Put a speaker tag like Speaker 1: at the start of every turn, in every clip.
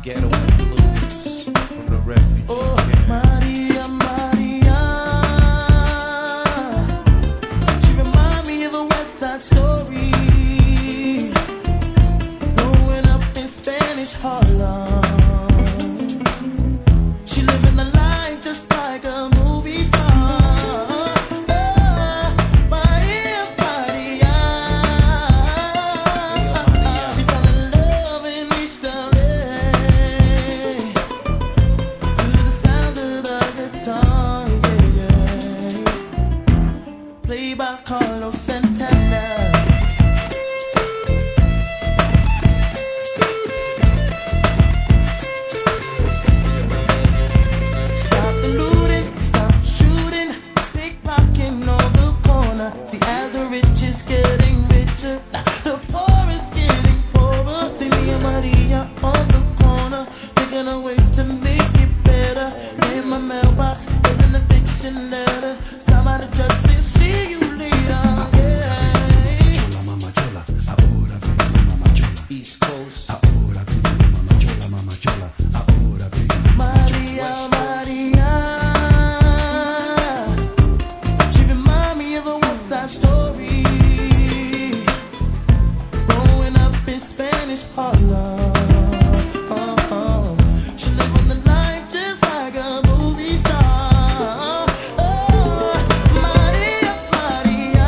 Speaker 1: Ghetto blues from the refugee camp.
Speaker 2: Maria, Maria, she remind me of a West Side Story, growing up in Spanish Harlem. She living the life just like a movie star. Maria, Maria, she fell in love in East LA to the sounds of the guitar, yeah, yeah. Played by Carlos Santana. Stop the looting, stop shooting, pickpocketing on the corner. See, as the rich is getting richer, the poor is getting poorer. See me and Maria on the corner, thinking of ways to make it better. In my mailbox is an eviction letter. Somebody just said, see you later. Yeah.
Speaker 3: Mamma chola, ahora vengo mamma chola.
Speaker 1: East Coast.
Speaker 3: Ahora vengo mamma chola, ahora vengo
Speaker 2: Maria, Maria, she remind me of a West Side Story, growing up in Spanish Harlem. She live on the life just like a movie star. Maria, Maria,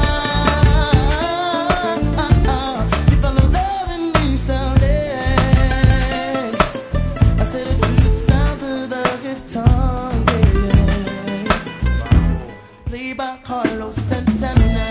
Speaker 2: she fell in love in East LA. I said it to the sound of the guitar, yeah. Played by Carlos Santana.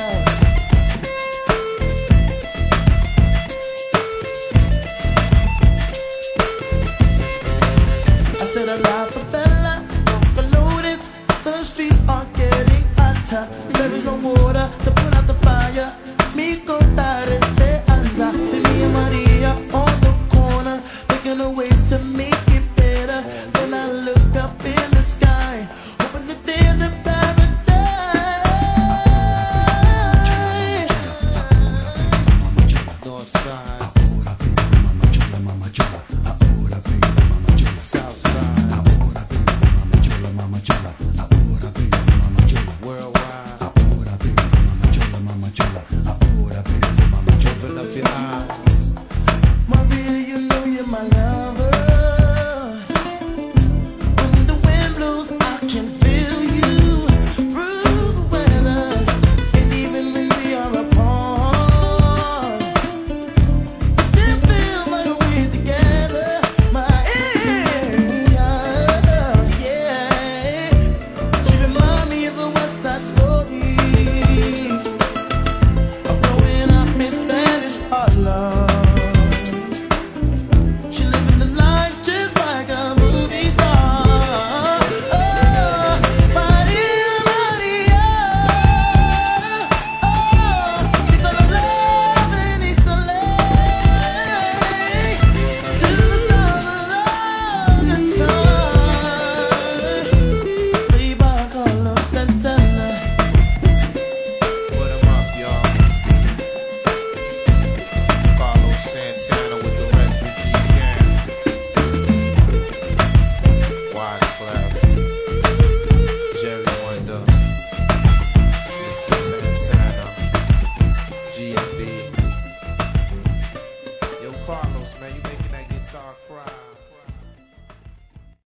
Speaker 2: I said a la favela, no colores, the streets are getting hotter. There is no water to put out the fire. Mi contar esperanza. See me and Maria on the corner, thinking of ways to make it better. Then I look up in the sky, hoping that there's a paradise.
Speaker 1: North side.
Speaker 3: ahora vengo mamma chola, ahora vengo mamma chola.
Speaker 1: South side.
Speaker 3: Ahora vengo mamma chola, ahora vengo mamma chola.
Speaker 1: Worldwide.
Speaker 3: Ahora vengo mamma chola, ahora vengo mamma chola.
Speaker 1: Open up your eyes.
Speaker 2: Maria, you know you're my lover. When the wind blows, I can feel you through the weather. And even when we are apart, still feel like we're together. Maria, yeah. She remind me of a West Side Story, of growing up in Spanish Harlem. She living the life just like a movie star. Maria, Maria, she fell in love in East LA to the sound of the guitar. Played by Carlos Santana.
Speaker 1: Put 'em up, y'all. Carlos Santana with the refugee camp. Wyclef, Jerry Wonder, Mr. Santana, GMB. Yo, Carlos, man, you making that guitar cry.